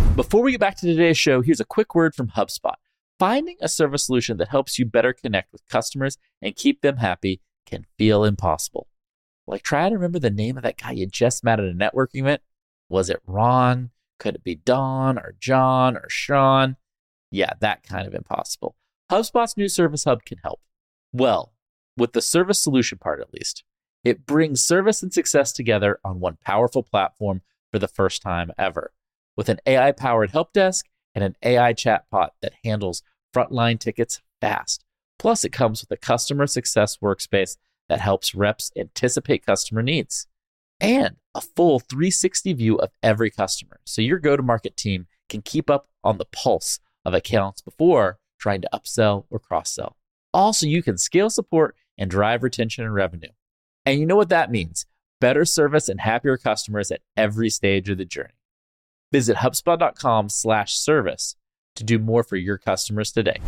Before we get back to today's show, here's a quick word from HubSpot. Finding a service solution that helps you better connect with customers and keep them happy can feel impossible. Like, try to remember the name of that guy you just met at a networking event. Was it Ron? Could it be Don or John or Sean? Yeah, that kind of impossible. HubSpot's new Service Hub can help. Well, with the service solution part at least. It brings service and success together on one powerful platform for the first time ever, with an AI-powered help desk and an AI chatbot that handles frontline tickets fast. Plus, it comes with a customer success workspace that helps reps anticipate customer needs and a full 360 view of every customer, so your go-to-market team can keep up on the pulse of accounts before trying to upsell or cross-sell. Also, you can scale support and drive retention and revenue. And you know what that means? Better service and happier customers at every stage of the journey. Visit HubSpot.com/service to do more for your customers today.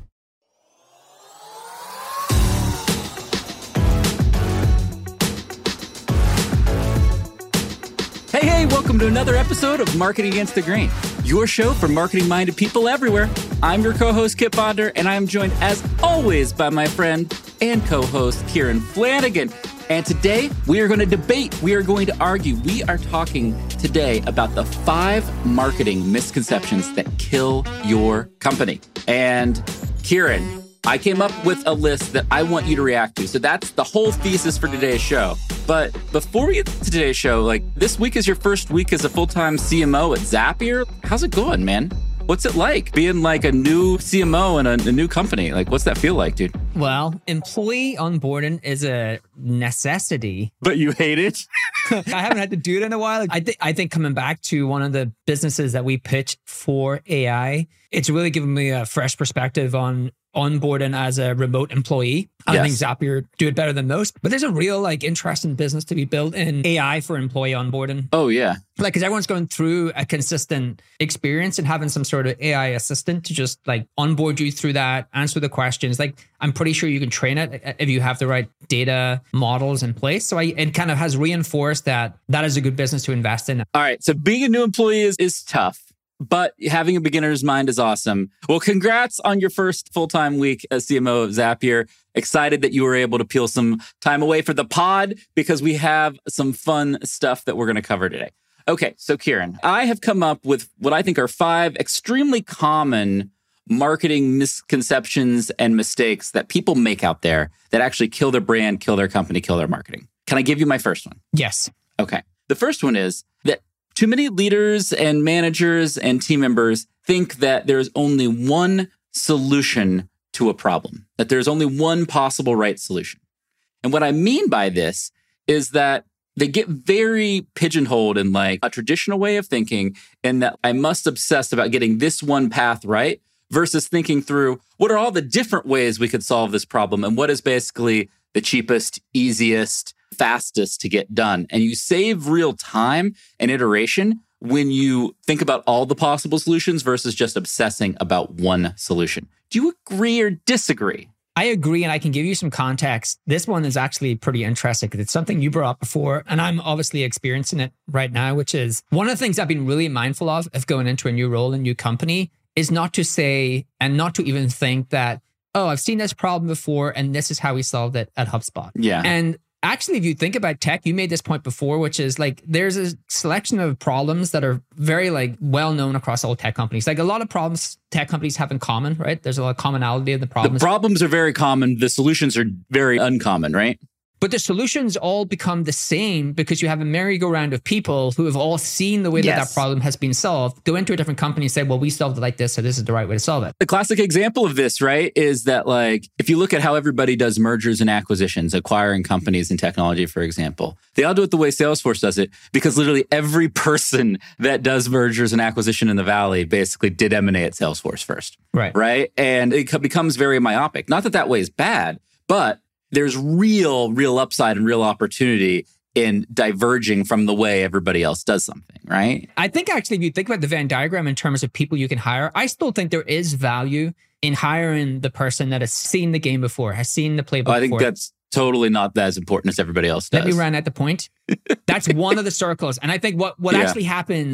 Hey, welcome to another episode of Marketing Against the Grain, your show for marketing-minded people everywhere. I'm your co-host, Kip Bodnar, and I am joined, as always, by my friend and co-host, Kieran Flanagan. And today, we are going to debate. We are going to argue. We are talking today about the 5 marketing misconceptions that kill your company. And Kieran, I came up with a list that I want you to react to. So that's the whole thesis for today's show. But before we get to today's show, this week is your first week as a full-time CMO at Zapier. How's it going, man? What's it like being like a new CMO in a new company? What's that feel like, dude? Well, employee onboarding is a necessity. But you hate it? I haven't had to do it in a while. I think coming back to one of the businesses that we pitched for AI, it's really given me a fresh perspective on onboarding as a remote employee. I think Zapier do it better than most, but there's a real interesting business to be built in AI for employee onboarding. Oh yeah. Because everyone's going through a consistent experience and having some sort of AI assistant to just onboard you through that, answer the questions. I'm pretty sure you can train it if you have the right data models in place. So it kind of has reinforced that is a good business to invest in. All right. So being a new employee is tough. But having a beginner's mind is awesome. Well, congrats on your first full-time week as CMO of Zapier. Excited that you were able to peel some time away for the pod because we have some fun stuff that we're going to cover today. Okay, so Kieran, I have come up with what I think are 5 extremely common marketing misconceptions and mistakes that people make out there that actually kill their brand, kill their company, kill their marketing. Can I give you my first one? Yes. Okay. The first one is that too many leaders and managers and team members think that there's only one solution to a problem, that there's only one possible right solution. And what I mean by this is that they get very pigeonholed in a traditional way of thinking, and that I must obsess about getting this one path right versus thinking through what are all the different ways we could solve this problem and what is basically the cheapest, easiest, fastest to get done. And you save real time and iteration when you think about all the possible solutions versus just obsessing about one solution. Do you agree or disagree? I agree, and I can give you some context. This one is actually pretty interesting because it's something you brought up before, and I'm obviously experiencing it right now, which is one of the things I've been really mindful of going into a new role in a new company is not to say and not to even think that, oh, I've seen this problem before and this is how we solved it at HubSpot. Yeah. And actually, if you think about tech, you made this point before, which is there's a selection of problems that are very well known across all tech companies. A lot of problems tech companies have in common, right? There's a lot of commonality of the problems. The problems are very common. The solutions are very uncommon, right? But the solutions all become the same because you have a merry-go-round of people who have all seen the way that problem has been solved, go into a different company and say, well, we solved it like this, so this is the right way to solve it. The classic example of this, right, is that if you look at how everybody does mergers and acquisitions, acquiring companies in technology, for example, they all do it the way Salesforce does it because literally every person that does mergers and acquisition in the Valley basically did M&A at Salesforce first. Right? And it becomes very myopic. Not that way is bad, but there's real upside and real opportunity in diverging from the way everybody else does something, right? I think actually, if you think about the Venn diagram in terms of people you can hire, I still think there is value in hiring the person that has seen the game before, has seen the playbook before. I think that's totally not as important as everybody else does. Let me run at the point. That's one of the circles. And I think what actually happens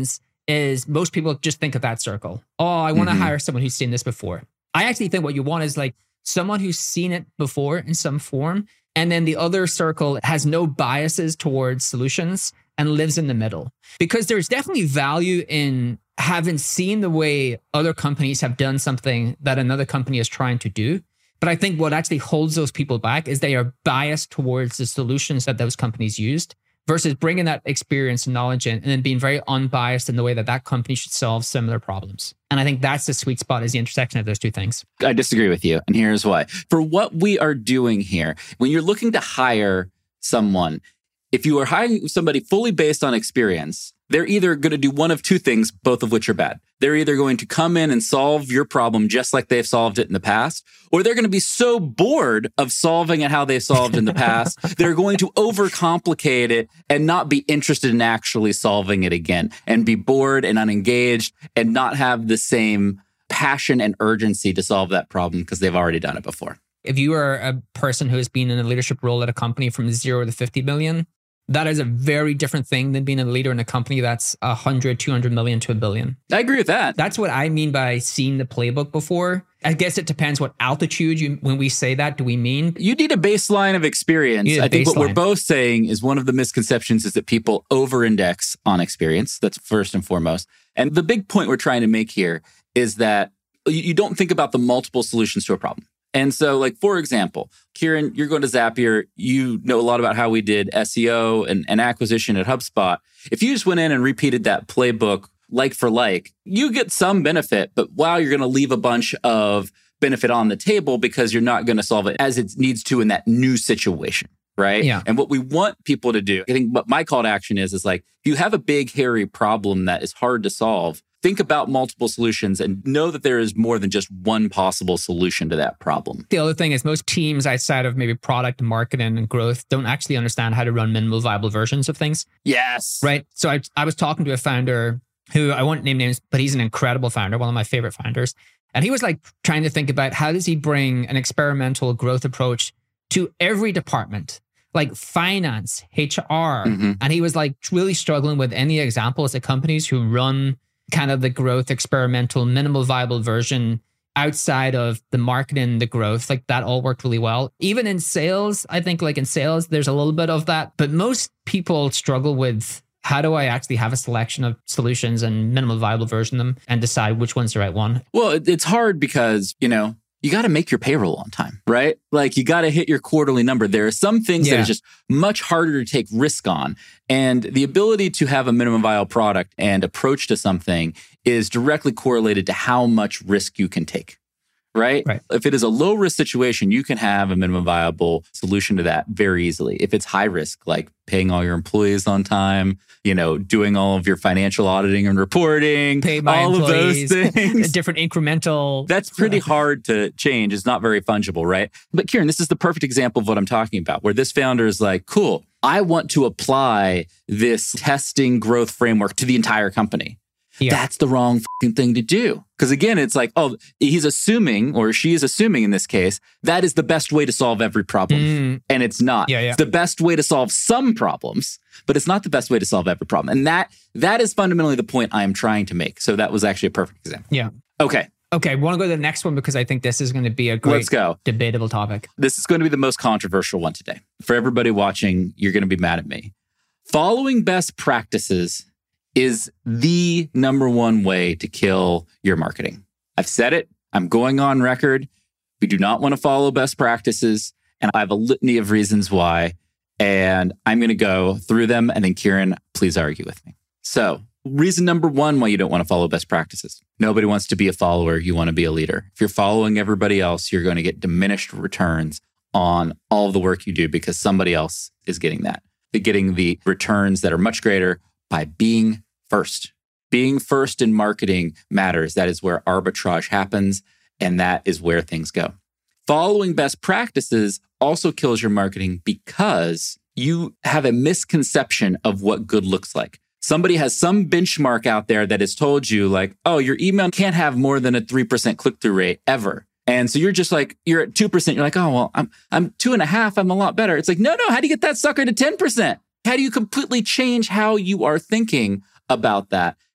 is most people just think of that circle. Oh, I want to hire someone who's seen this before. I actually think what you want is like someone who's seen it before in some form. And then the other circle has no biases towards solutions and lives in the middle. Because there's definitely value in having seen the way other companies have done something that another company is trying to do. But I think what actually holds those people back is they are biased towards the solutions that those companies used versus bringing that experience and knowledge in and then being very unbiased in the way that that company should solve similar problems. And I think that's the sweet spot, is the intersection of those two things. I disagree with you. And here's why. For what we are doing here, when you're looking to hire someone, if you are hiring somebody fully based on experience, they're either going to do one of two things, both of which are bad. They're either going to come in and solve your problem just like they've solved it in the past, or they're going to be so bored of solving it how they solved in the past, they're going to overcomplicate it and not be interested in actually solving it again and be bored and unengaged and not have the same passion and urgency to solve that problem because they've already done it before. If you are a person who has been in a leadership role at a company from 0 to 50 million, that is a very different thing than being a leader in a company that's 100, 200 million to $1 billion. I agree with that. That's what I mean by seeing the playbook before. I guess it depends what altitude when we say that, do we mean? You need a baseline of experience. I think what we're both saying is one of the misconceptions is that people over-index on experience. That's first and foremost. And the big point we're trying to make here is that you don't think about the multiple solutions to a problem. And so, like, for example, Kieran, you're going to Zapier. You know a lot about how we did SEO and acquisition at HubSpot. If you just went in and repeated that playbook like for like, you get some benefit, but wow, you're going to leave a bunch of benefit on the table because you're not going to solve it as it needs to in that new situation, right? Yeah. And what we want people to do, I think what my call to action is like, if you have a big, hairy problem that is hard to solve, think about multiple solutions and know that there is more than just one possible solution to that problem. The other thing is most teams outside of maybe product, marketing, and growth don't actually understand how to run minimal viable versions of things. Yes. Right? So I was talking to a founder who, I won't name names, but he's an incredible founder, one of my favorite founders. And he was like trying to think about how does he bring an experimental growth approach to every department, like finance, HR. And he was like really struggling with any examples of companies who run kind of the growth experimental minimal viable version outside of the marketing, the growth, like that all worked really well. Even in sales, I think like in sales, there's a little bit of that, but most people struggle with how do I actually have a selection of solutions and minimal viable version of them and decide which one's the right one? Well, it's hard because, you got to make your payroll on time, right? Like you got to hit your quarterly number. There are some things that are just much harder to take risk on. And the ability to have a minimum viable product and approach to something is directly correlated to how much risk you can take, right? If it is a low risk situation, you can have a minimum viable solution to that very easily. If it's high risk, like paying all your employees on time, doing all of your financial auditing and reporting, all of those things. Different incremental. That's pretty hard to change. It's not very fungible, right? But Kieran, this is the perfect example of what I'm talking about, where this founder is like, cool, I want to apply this testing growth framework to the entire company. Yeah. That's the wrong fucking thing to do. Because again, it's like, he's assuming, or she is assuming in this case, that is the best way to solve every problem. And it's not. It's the best way to solve some problems, but it's not the best way to solve every problem. And that is fundamentally the point I am trying to make. So that was actually a perfect example. Yeah. Okay. I want to go to the next one because I think this is going to be a great debatable topic. This is going to be the most controversial one today. For everybody watching, you're going to be mad at me. Following best practices is the number one way to kill your marketing. I've said it. I'm going on record. We do not want to follow best practices. And I have a litany of reasons why. And I'm going to go through them. And then Kieran, please argue with me. So reason number one why you don't want to follow best practices. Nobody wants to be a follower. You want to be a leader. If you're following everybody else, you're going to get diminished returns on all of the work you do because somebody else is getting that. They're getting the returns that are much greater by being first. Being first in marketing matters. That is where arbitrage happens, and that is where things go. Following best practices also kills your marketing because you have a misconception of what good looks like. Somebody has some benchmark out there that has told you like, oh, your email can't have more than a 3% click-through rate ever. And so you're just like, you're at 2%. You're like, oh, well, I'm 2.5. I'm a lot better. It's like, no. How do you get that sucker to 10%? How do you completely change how you are thinking about that?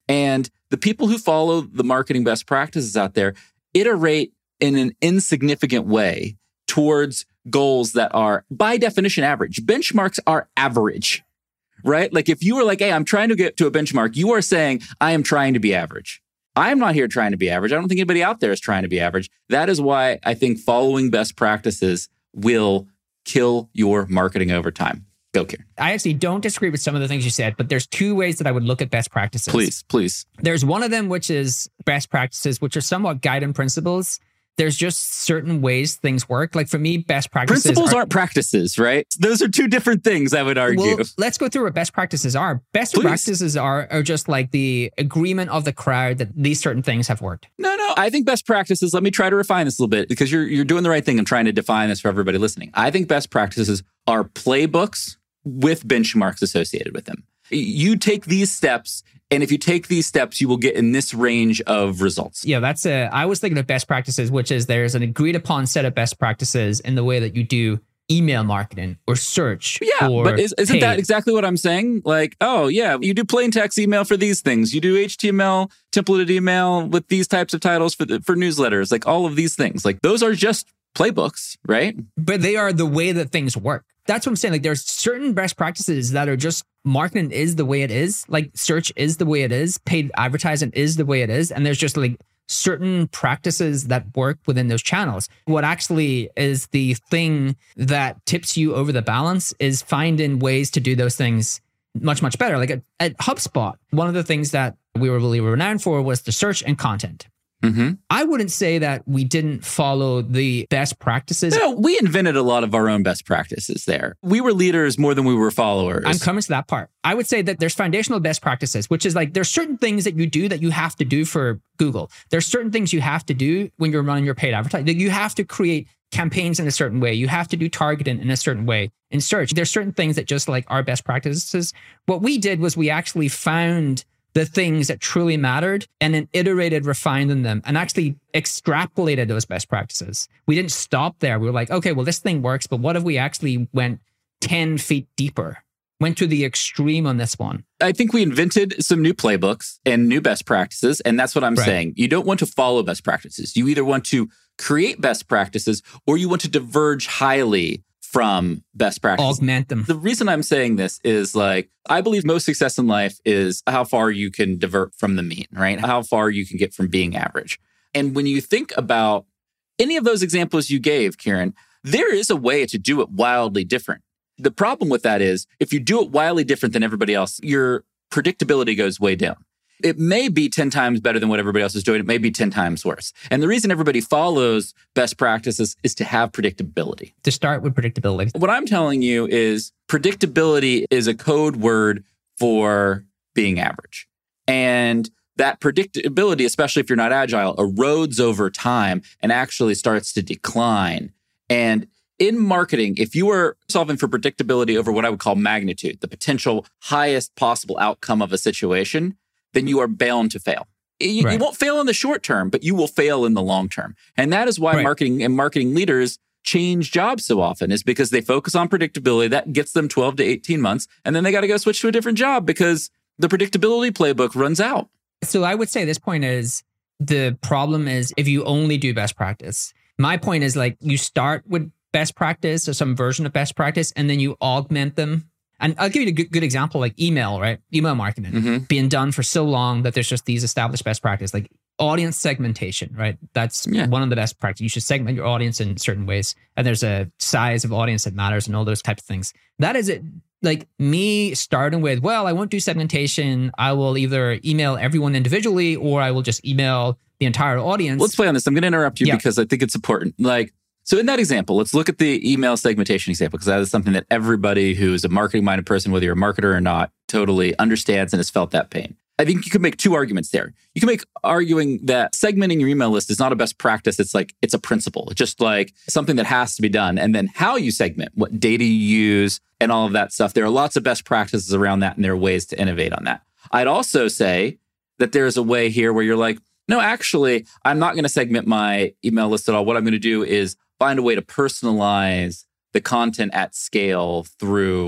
And the people who follow the marketing best practices out there iterate in an insignificant way towards goals that are, by definition, average. Benchmarks are average, right? Like if you were like, hey, I'm trying to get to a benchmark, you are saying, I am trying to be average. I'm not here trying to be average. I don't think anybody out there is trying to be average. That is why I think following best practices will kill your marketing over time. Go, Kieran. I actually don't disagree with some of the things you said, but there's two ways that I would look at best practices. Please. There's one of them, which is best practices, which are somewhat guiding principles. There's just certain ways things work. Like for me, best practices Principles aren't practices, right? Those are two different things, I would argue. Well, let's go through what best practices are. Best practices are just like the agreement of the crowd that these certain things have worked. No. I think best practices, let me try to refine this a little bit because you're doing the right thing. I'm trying to define this for everybody listening. I think best practices are playbooks with benchmarks associated with them. You take these steps, and if you take these steps, you will get in this range of results. Yeah, I was thinking of best practices, which is there's an agreed upon set of best practices in the way that you do email marketing or search. Yeah, or but isn't that exactly what I'm saying? Like, oh yeah, you do plain text email for these things. You do HTML templated email with these types of titles for newsletters. Like all of these things. Like those are just playbooks, right? But they are the way that things work. That's what I'm saying. Like there's certain best practices that are just marketing is the way it is. Like search is the way it is. Paid advertising is the way it is. And there's just like certain practices that work within those channels. What actually is the thing that tips you over the balance is finding ways to do those things much, much better. Like at HubSpot, one of the things that we were really renowned for was the search and content. Mm-hmm. I wouldn't say that we didn't follow the best practices. No, we invented a lot of our own best practices there. We were leaders more than we were followers. I'm coming to that part. I would say that there's foundational best practices, which is like there's certain things that you do that you have to do for Google. There's certain things you have to do when you're running your paid advertising. You have to create campaigns in a certain way. You have to do targeting in a certain way in search. There's certain things that just like are best practices. What we did was we actually found the things that truly mattered and then iterated, refined on them and actually extrapolated those best practices. We didn't stop there. We were like, okay, well, this thing works, but what if we actually went 10 feet deeper, went to the extreme on this one? I think we invented some new playbooks and new best practices. And that's what I'm saying. You don't want to follow best practices. You either want to create best practices or you want to diverge highly from best practices. Augment them. The reason I'm saying this is like, I believe most success in life is how far you can divert from the mean, right? How far you can get from being average. And when you think about any of those examples you gave, Kieran, there is a way to do it wildly different. The problem with that is if you do it wildly different than everybody else, your predictability goes way down. It may be 10 times better than what everybody else is doing. It may be 10 times worse. And the reason everybody follows best practices is to have predictability. To start with predictability. What I'm telling you is predictability is a code word for being average. And that predictability, especially if you're not agile, erodes over time and actually starts to decline. And in marketing, if you are solving for predictability over what I would call magnitude, the potential highest possible outcome of a situation, then you are bound to fail. You won't fail in the short term, but you will fail in the long term. And that is why marketing and marketing leaders change jobs so often, is because they focus on predictability. That gets them 12 to 18 months. And then they got to go switch to a different job because the predictability playbook runs out. So I would say this point is the problem is if you only do best practice. My point is like you start with best practice or some version of best practice, and then you augment them. And I'll give you a good example, like email, right? Email marketing being done for so long that there's just these established best practices, like audience segmentation, right? That's one of the best practices. You should segment your audience in certain ways. And there's a size of audience that matters and all those types of things. That is it. Like me starting with, well, I won't do segmentation. I will either email everyone individually or I will just email the entire audience. Let's play on this. I'm going to interrupt you because I think it's important. So in that example, let's look at the email segmentation example, because that is something that everybody who is a marketing-minded person, whether you're a marketer or not, totally understands and has felt that pain. I think you can make two arguments there. You can make arguing that segmenting your email list is not a best practice. It's like, it's a principle. It's just like something that has to be done. And then how you segment, what data you use, and all of that stuff. There are lots of best practices around that, and there are ways to innovate on that. I'd also say that there's a way here where you're like, no, actually, I'm not going to segment my email list at all. What I'm going to do is find a way to personalize the content at scale through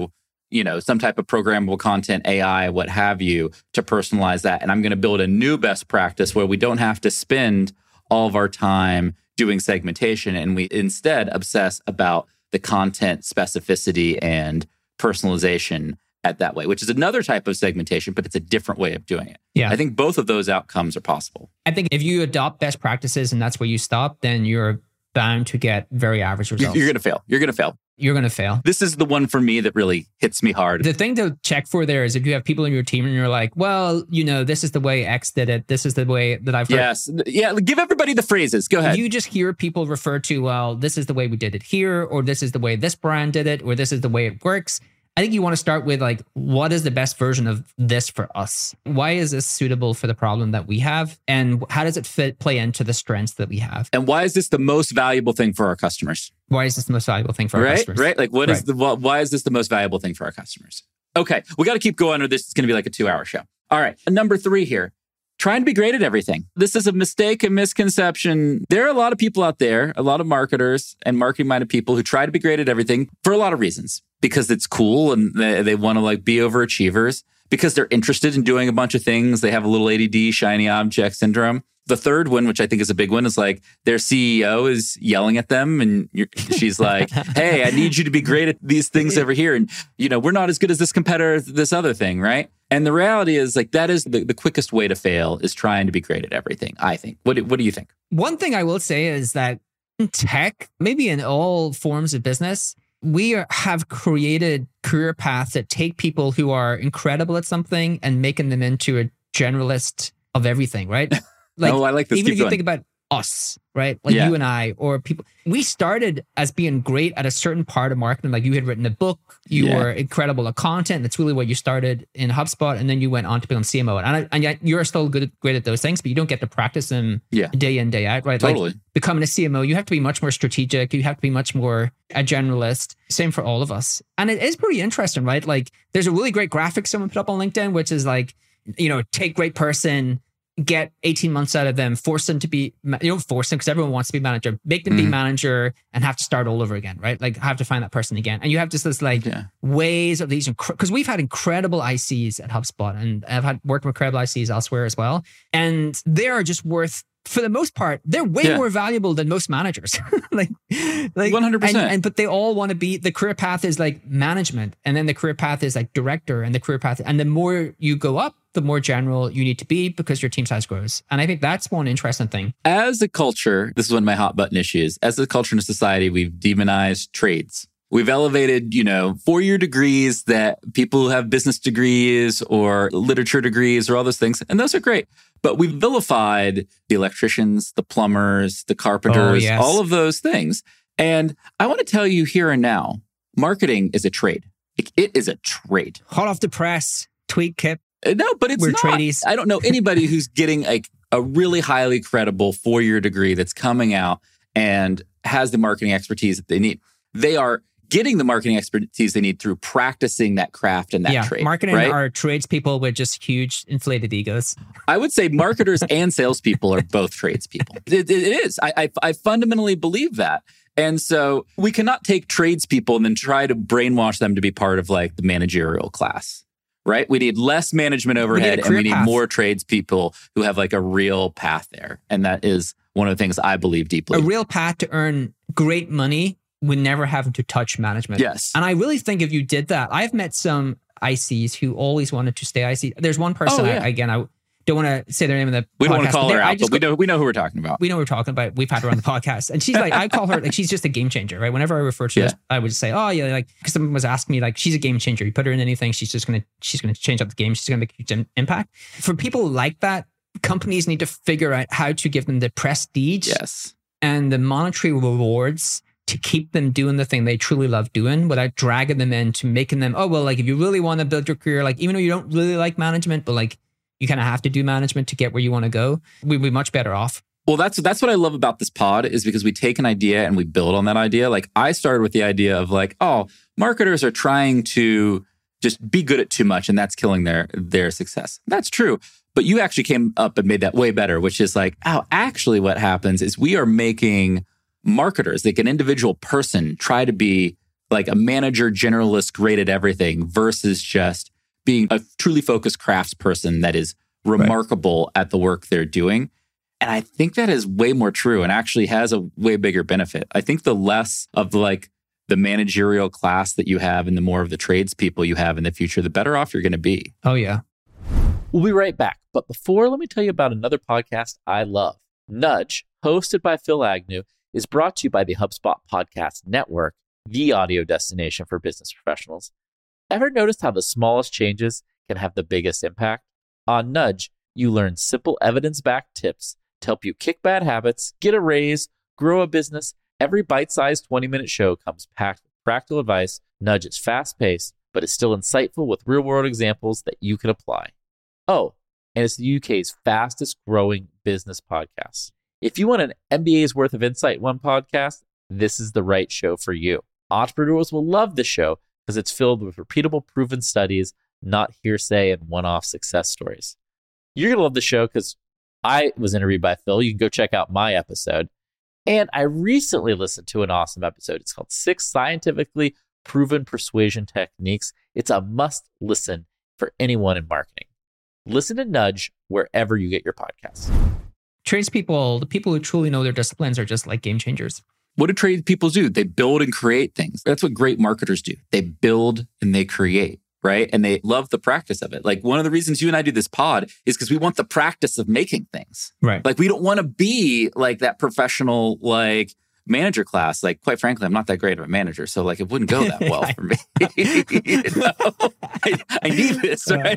some type of programmable content, AI, what have you, to personalize that. And I'm going to build a new best practice where we don't have to spend all of our time doing segmentation, and we instead obsess about the content specificity and personalization at that way, which is another type of segmentation, but it's a different way of doing it. Yeah. I think both of those outcomes are possible. I think if you adopt best practices and that's where you stop, then you're bound to get very average results. You're going to fail. You're going to fail. You're going to fail. This is the one for me that really hits me hard. The thing to check for there is if you have people in your team and you're like, well, this is the way X did it. This is the way that I've heard. Yes. Yeah. Give everybody the phrases. Go ahead. You just hear people refer to, well, this is the way we did it here, or this is the way this brand did it, or this is the way it works. I think you want to start with like, what is the best version of this for us? Why is this suitable for the problem that we have? And how does it play into the strengths that we have? And why is this the most valuable thing for our customers? Why is this the most valuable thing for our customers? Right? Like why is this the most valuable thing for our customers? Okay, we got to keep going or this is going to be like a 2-hour show. All right, number 3 here. Trying to be great at everything. This is a mistake and misconception. There are a lot of people out there, a lot of marketers and marketing-minded people who try to be great at everything for a lot of reasons. Because it's cool and they want to like be overachievers. Because they're interested in doing a bunch of things. They have a little ADD, shiny object syndrome. The third one, which I think is a big one, is like their CEO is yelling at them and she's like, hey, I need you to be great at these things over here. And, we're not as good as this competitor, this other thing, right? And the reality is like that is the quickest way to fail is trying to be great at everything, I think. What do you think? One thing I will say is that in tech, maybe in all forms of business, we have created career paths that take people who are incredible at something and making them into a generalist of everything, right? Like, I like this. Even if you think about us, right? Like you and I, or people, we started as being great at a certain part of marketing. Like you had written a book, you were incredible at content. That's really what you started in HubSpot. And then you went on to become CMO. And yet you're still great at those things, but you don't get to practice them day in, day out, right? Totally. Like becoming a CMO, you have to be much more strategic. You have to be much more a generalist. Same for all of us. And it is pretty interesting, right? Like there's a really great graphic someone put up on LinkedIn, which is like, take great person, get 18 months out of them, force them to be, you don't force them because everyone wants to be manager, make them be manager and have to start all over again, right? Like have to find that person again. And you have just this like ways of these, because we've had incredible ICs at HubSpot and I've worked with incredible ICs elsewhere as well. And they are just worth, for the most part, they're way more valuable than most managers. like 100%. But they all want to be, the career path is like management. And then the career path is like director and the career path. And the more you go up, the more general you need to be because your team size grows. And I think that's one interesting thing. As a culture, this is one of my hot button issues. As a culture and a society, we've demonized trades. We've elevated, 4-year degrees that people who have business degrees or literature degrees or all those things. And those are great. But we've vilified the electricians, the plumbers, the carpenters, all of those things. And I want to tell you here and now, marketing is a trade. It is a trade. Hot off the press, tweet Kip. No, but it's We're not. tradies. I don't know anybody who's getting a really highly credible 4-year degree that's coming out and has the marketing expertise that they need. They are getting the marketing expertise they need through practicing that craft and that trade. Marketing are tradespeople with just huge inflated egos. I would say marketers and salespeople are both tradespeople. It is. I fundamentally believe that. And so we cannot take tradespeople and then try to brainwash them to be part of like the managerial class. Right? We need less management overhead and we need more tradespeople who have like a real path there. And that is one of the things I believe deeply. A real path to earn great money with never having to touch management. Yes. And I really think if you did that, I've met some ICs who always wanted to stay IC. There's one person, I don't want to say their name in the podcast. We don't want to call her out, but we know who we're talking about. We know who we're talking about. We've had her on the podcast. And she's like, I call her, like, she's just a game changer, right? Whenever I refer to her, I would just say, oh, yeah, like, because someone was asking me, like, she's a game changer. You put her in anything, she's going to change up the game. She's going to make a huge impact. For people like that, companies need to figure out how to give them the prestige and the monetary rewards to keep them doing the thing they truly love doing without dragging them into making them, like, if you really want to build your career, like, even though you don't really like management, but like, you kind of have to do management to get where you want to go, we'd be much better off. Well, that's what I love about this pod is because we take an idea and we build on that idea. Like I started with the idea of like, marketers are trying to just be good at too much and that's killing their success. That's true. But you actually came up and made that way better, which is like, actually what happens is we are making marketers, like an individual person, try to be like a manager generalist great at everything versus just being a truly focused craftsperson that is remarkable at the work they're doing. And I think that is way more true and actually has a way bigger benefit. I think the less of like the managerial class that you have and the more of the tradespeople you have in the future, the better off you're going to be. Oh, yeah. We'll be right back. But before, let me tell you about another podcast I love. Nudge, hosted by Phil Agnew, is brought to you by the HubSpot Podcast Network, the audio destination for business professionals. Ever noticed how the smallest changes can have the biggest impact? On Nudge, you learn simple evidence-backed tips to help you kick bad habits, get a raise, grow a business. Every bite-sized 20-minute show comes packed with practical advice. Nudge is fast-paced, but is still insightful with real-world examples that you can apply. Oh, and it's the UK's fastest-growing business podcast. If you want an MBA's worth of insight in one podcast, this is the right show for you. Entrepreneurs will love the show because it's filled with repeatable, proven studies, not hearsay and one-off success stories. You're going to love the show because I was interviewed by Phil. You can go check out my episode. And I recently listened to an awesome episode. It's called 6 Scientifically Proven Persuasion Techniques. It's a must listen for anyone in marketing. Listen to Nudge wherever you get your podcasts. Tradespeople, the people who truly know their disciplines, are just like game changers. What do tradespeople do? They build and create things. That's what great marketers do. They build and they create. Right. And they love the practice of it. Like one of the reasons you and I do this pod is because we want the practice of making things. Right. Like we don't want to be like that professional, like manager class. Like, quite frankly, I'm not that great of a manager. So like, it wouldn't go that well for me. You know? I need this, right?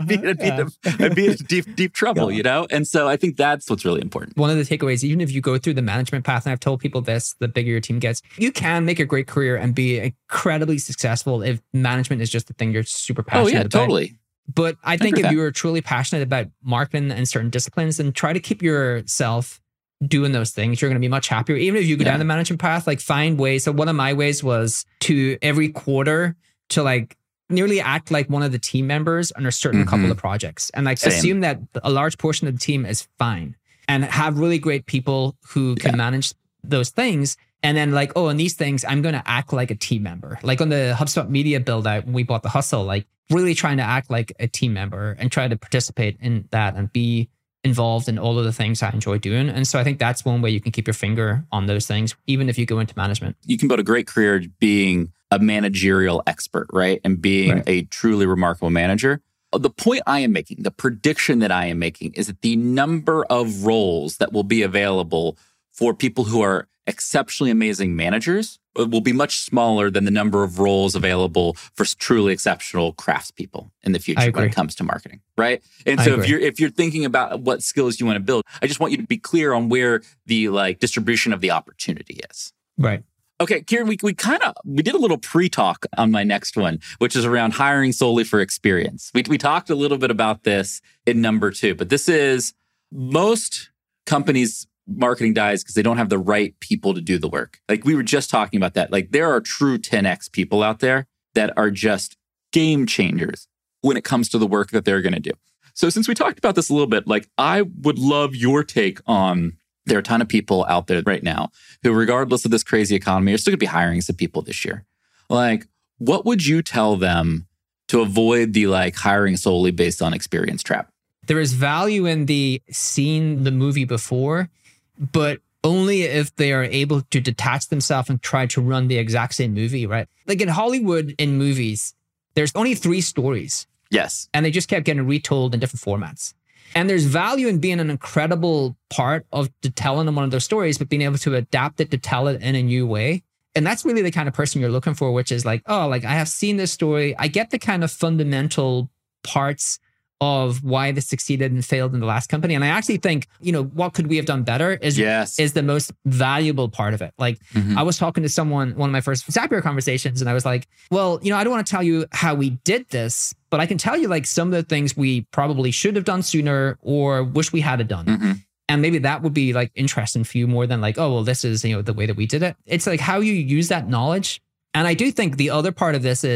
I'd be in deep trouble, you know? And so I think that's what's really important. One of the takeaways, even if you go through the management path, and I've told people this, the bigger your team gets, you can make a great career and be incredibly successful if management is just the thing you're super passionate about. Totally. But I think if you are truly passionate about marketing and certain disciplines, then try to keep yourself doing those things. You're going to be much happier. Even if you go down the management path, like find ways. So one of my ways was to every quarter to like nearly act like one of the team members on a certain couple of projects, and like assume that a large portion of the team is fine and have really great people who can manage those things. And then like, oh, on these things, I'm going to act like a team member. Like on the HubSpot media build out, when we bought the Hustle, like really trying to act like a team member and try to participate in that and be involved in all of the things I enjoy doing. And so I think that's one way you can keep your finger on those things, even if you go into management. You can build a great career being a managerial expert, right? And being a truly remarkable manager. The point I am making, the prediction that I am making is that the number of roles that will be available for people who are exceptionally amazing managers will be much smaller than the number of roles available for truly exceptional craftspeople in the future when it comes to marketing, right? And so if you're thinking about what skills you want to build, I just want you to be clear on where the like distribution of the opportunity is. Right. Okay, Kieran, we did a little pre-talk on my next one, which is around hiring solely for experience. We talked a little bit about this in number 2, but this is most companies marketing dies because they don't have the right people to do the work. Like we were just talking about that. Like there are true 10x people out there that are just game changers when it comes to the work that they're going to do. So since we talked about this a little bit, like I would love your take on, there are a ton of people out there right now who, regardless of this crazy economy, are still going to be hiring some people this year. Like, what would you tell them to avoid the like hiring solely based on experience trap? There is value in the seeing the movie before, but only if they are able to detach themselves and try to run the exact same movie, right? Like in Hollywood, in movies, there's only 3 stories. Yes. And they just kept getting retold in different formats. And there's value in being an incredible part of the telling of one of those stories, but being able to adapt it to tell it in a new way. And that's really the kind of person you're looking for, which is like, oh, like I have seen this story. I get the kind of fundamental parts of why this succeeded and failed in the last company. And I actually think, what could we have done better is the most valuable part of it. Like I was talking to someone, one of my first Zapier conversations, and I was like, well, I don't want to tell you how we did this, but I can tell you like some of the things we probably should have done sooner or wish we had done. And maybe that would be like interesting for you more than like, oh, well, this is, the way that we did it. It's like how you use that knowledge. And I do think the other part of this is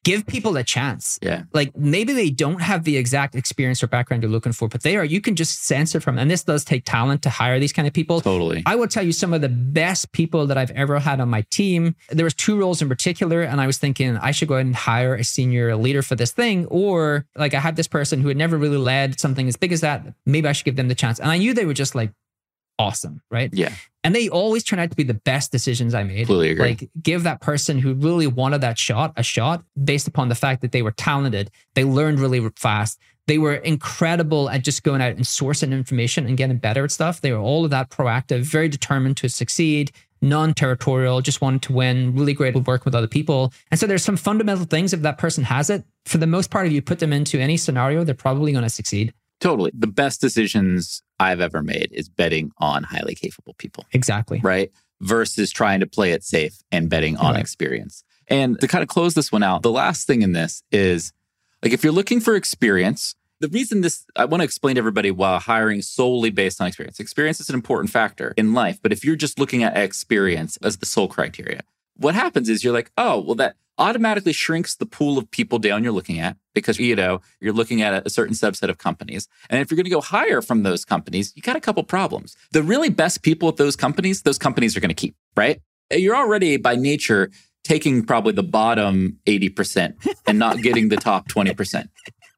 give people a chance. Yeah. Like maybe they don't have the exact experience or background you're looking for, but you can just sense it from, and this does take talent to hire these kind of people. Totally. I will tell you some of the best people that I've ever had on my team. There was 2 roles in particular, and I was thinking I should go ahead and hire a senior leader for this thing. Or like I had this person who had never really led something as big as that. Maybe I should give them the chance. And I knew they were just like awesome, right? Yeah. And they always turn out to be the best decisions I made. Completely agree. Like give that person who really wanted that shot a shot based upon the fact that they were talented. They learned really fast. They were incredible at just going out and sourcing information and getting better at stuff. They were all of that proactive, very determined to succeed, non-territorial, just wanted to win, really great at working with other people. And so there's some fundamental things. If that person has it, for the most part, if you put them into any scenario, they're probably going to succeed. Totally. The best decisions I've ever made is betting on highly capable people. Exactly. Right? Versus trying to play it safe and betting on experience. And to kind of close this one out, the last thing in this is like, if you're looking for experience, the reason I want to explain to everybody why hiring solely based on experience. Experience is an important factor in life. But if you're just looking at experience as the sole criteria, what happens is you're like, oh, well, that automatically shrinks the pool of people down you're looking at because, you're looking at a certain subset of companies. And if you're going to go hire from those companies, you got a couple problems. The really best people at those companies are going to keep, right? You're already by nature taking probably the bottom 80% and not getting the top 20%.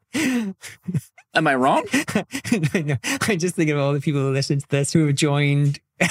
Am I wrong? No, I just think of all the people who listen to this who have joined. I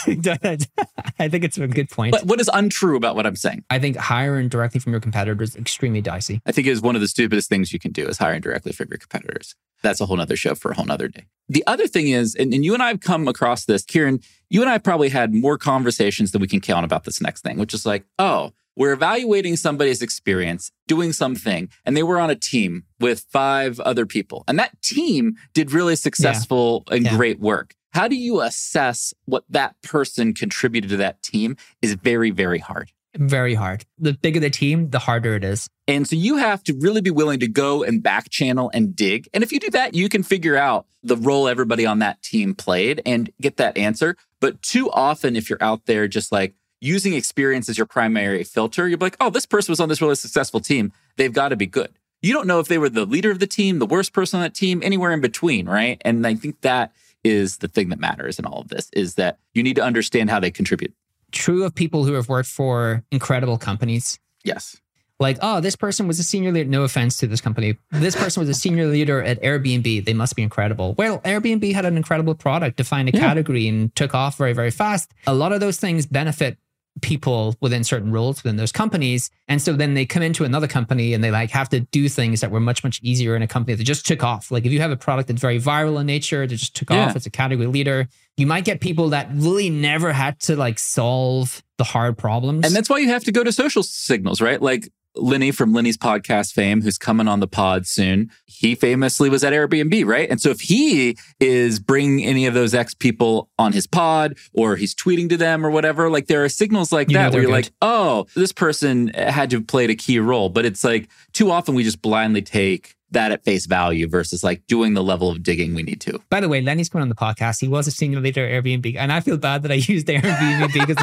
think it's a good point. But what is untrue about what I'm saying? I think hiring directly from your competitors is extremely dicey. I think it is one of the stupidest things you can do is hiring directly from your competitors. That's a whole nother show for a whole nother day. The other thing is, and you and I have come across this, Kieran, you and I have probably had more conversations than we can count about this next thing, which is like, oh, we're evaluating somebody's experience doing something, and they were on a team with 5 other people. And that team did really successful and great work. How do you assess what that person contributed to that team is very, very hard. Very hard. The bigger the team, the harder it is. And so you have to really be willing to go and back channel and dig. And if you do that, you can figure out the role everybody on that team played and get that answer. But too often, if you're out there just like using experience as your primary filter, you're like, oh, this person was on this really successful team. They've got to be good. You don't know if they were the leader of the team, the worst person on that team, anywhere in between, right? And I think that is the thing that matters in all of this, is that you need to understand how they contribute. True of people who have worked for incredible companies. Yes. Like, oh, this person was a senior leader. No offense to this company. This person was a senior leader at Airbnb. They must be incredible. Well, Airbnb had an incredible product, defined a category, and took off very, very fast. A lot of those things benefit people within certain roles within those companies. And so then they come into another company and they like have to do things that were much, much easier in a company that just took off. Like if you have a product that's very viral in nature, that just took off as a category leader, you might get people that really never had to like solve the hard problems. And that's why you have to go to social signals, right? Like Lenny from Lenny's podcast fame, who's coming on the pod soon, he famously was at Airbnb, right? And so if he is bringing any of those ex people on his pod or he's tweeting to them or whatever, like there are signals like that where you're like, oh, this person had to have played a key role. But it's like too often we just blindly take that at face value versus like doing the level of digging we need to. By the way, Lenny's coming on the podcast. He was a senior leader at Airbnb. And I feel bad that I used Airbnb because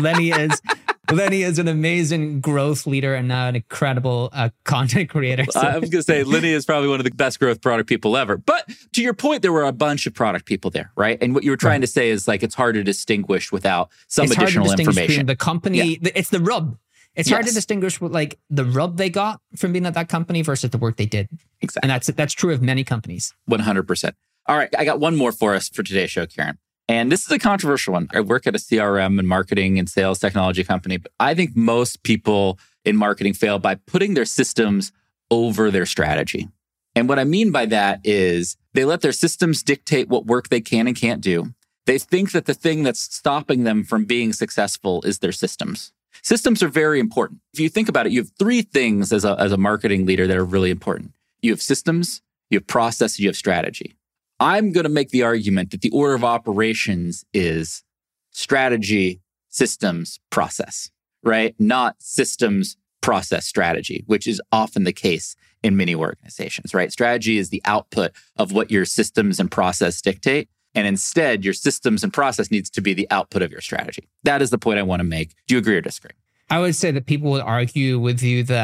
Lenny is an amazing growth leader and now an incredible content creator. So. I was going to say, Lenny is probably one of the best growth product people ever. But to your point, there were a bunch of product people there, right? And what you were trying to say is like, it's hard to distinguish without some additional information. The company, it's the rub. It's hard to distinguish what like the rub they got from being at that company versus the work they did. Exactly. And that's true of many companies. 100%. All right. I got one more for us for today's show, Kieran. And this is a controversial one. I work at a CRM and marketing and sales technology company, but I think most people in marketing fail by putting their systems over their strategy. And what I mean by that is they let their systems dictate what work they can and can't do. They think that the thing that's stopping them from being successful is their systems. Systems are very important. If you think about it, you have 3 things as a marketing leader that are really important. You have systems, you have process, you have strategy. I'm going to make the argument that the order of operations is strategy, systems, process, right? Not systems, process, strategy, which is often the case in many organizations, right? Strategy is the output of what your systems and process dictate. And instead, your systems and process needs to be the output of your strategy. That is the point I want to make. Do you agree or disagree? I would say that people would argue with you that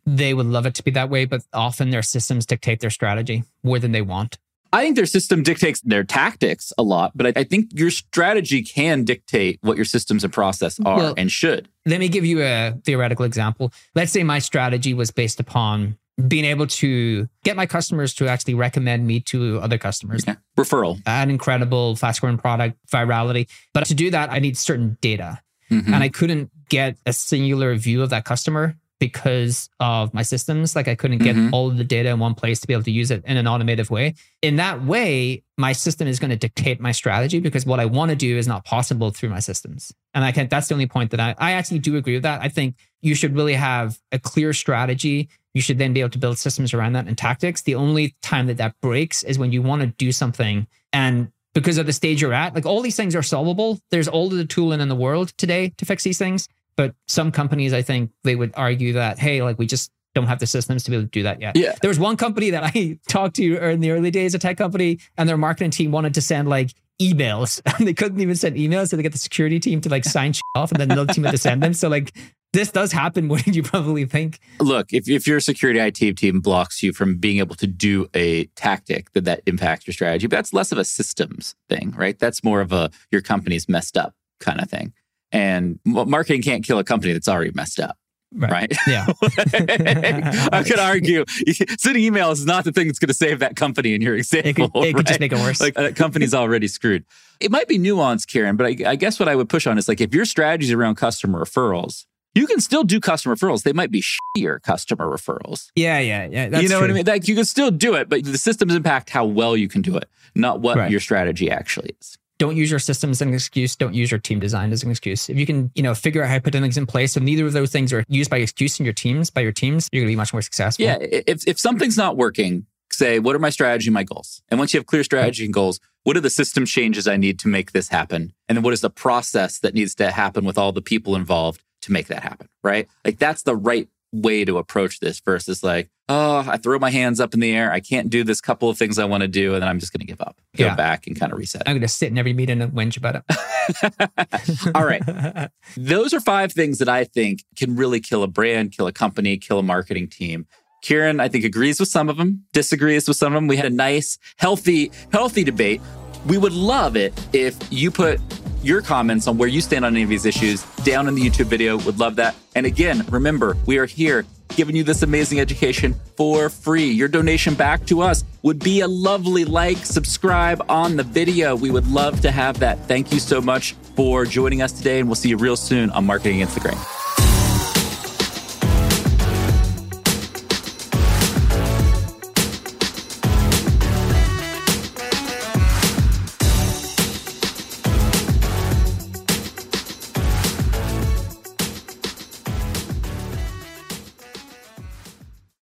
they would love it to be that way, but often their systems dictate their strategy more than they want. I think their system dictates their tactics a lot, but I think your strategy can dictate what your systems and process are and should. Let me give you a theoretical example. Let's say my strategy was based upon being able to get my customers to actually recommend me to other customers. Okay. Referral. An incredible fast-growing product, virality. But to do that, I need certain data. And I couldn't get a singular view of that customer because of my systems. Like I couldn't get all of the data in one place to be able to use it in an automated way. In that way, my system is going to dictate my strategy because what I want to do is not possible through my systems. And that's the only point that I actually do agree with that. I think you should really have a clear strategy. You should then be able to build systems around that and tactics. The only time that breaks is when you want to do something and because of the stage you're at, like all these things are solvable. There's all of the tooling in the world today to fix these things. But some companies, I think they would argue that, hey, like we just don't have the systems to be able to do that yet. Yeah. There was one company that I talked to in the early days, a tech company, and their marketing team wanted to send like emails and they couldn't even send emails. So they get the security team to like sign shit off and then another team had to send them. So like this does happen more than you probably think. Look, if your security IT team blocks you from being able to do a tactic that impacts your strategy, but that's less of a systems thing, right? That's more of a your company's messed up kind of thing. And marketing can't kill a company that's already messed up. Right? Yeah. I could argue sending emails is not the thing that's going to save that company in your example. It could just make it worse. Like that company's already screwed. It might be nuanced, Kieran, but I guess what I would push on is like if your strategy is around customer referrals, you can still do customer referrals. They might be shittier customer referrals. Yeah. That's you know true. what I mean? Like you can still do it, but the systems impact how well you can do it, not what your strategy actually is. Don't use your systems as an excuse. Don't use your team design as an excuse. If you can, figure out how to put things in place, so neither of those things are used by excuse in your teams, you're going to be much more successful. Yeah. If something's not working, say, what are my strategy and my goals? And once you have clear strategy and goals, what are the system changes I need to make this happen? And then what is the process that needs to happen with all the people involved to make that happen, right? Like that's the right way to approach this versus like, oh, I throw my hands up in the air. I can't do this couple of things I want to do. And then I'm just going to give up, go back and kind of reset. I'm going to sit in every meeting and whinge about it. All right. Those are 5 things that I think can really kill a brand, kill a company, kill a marketing team. Kieran, I think, agrees with some of them, disagrees with some of them. We had a nice, healthy debate. We would love it if you put your comments on where you stand on any of these issues down in the YouTube video. Would love that. And again, remember, we are here giving you this amazing education for free. Your donation back to us would be a lovely like, subscribe on the video. We would love to have that. Thank you so much for joining us today, and we'll see you real soon on Marketing Against the Grain.